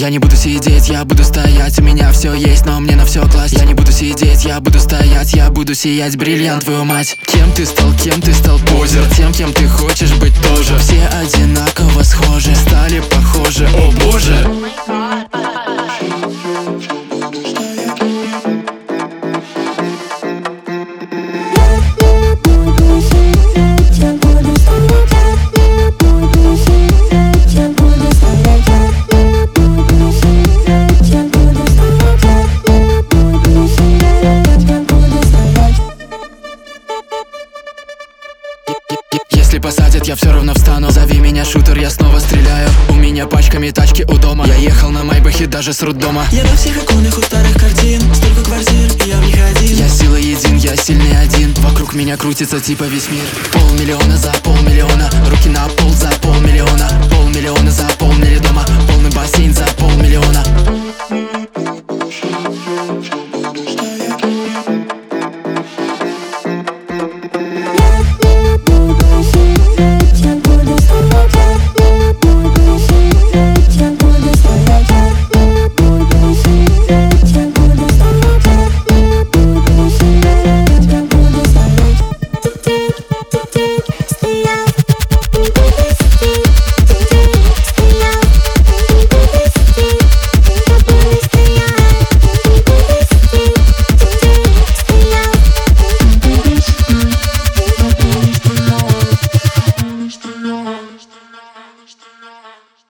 Я не буду сидеть, я буду стоять. У меня все есть, но мне на все класть. Я не буду сидеть, я буду стоять. Я буду сиять, бриллиант, твою мать. Кем ты стал, позер? Тем, кем ты хочешь быть тоже. Все одинаково схожи, стали похожи, о боже. Если посадят, я все равно встану. Зови меня шутер, я снова стреляю. У меня пачками тачки у дома. Я ехал на Майбахе даже с роддома. Я на всех иконах у старых картин. Столько квартир, и я в них один. Я сила един, я сильный один. Вокруг меня крутится типа весь мир. 500 000 за 500 000. Руки на пол за 500 000. 500 000 заполнили дома. Полный бассейн за 500 000.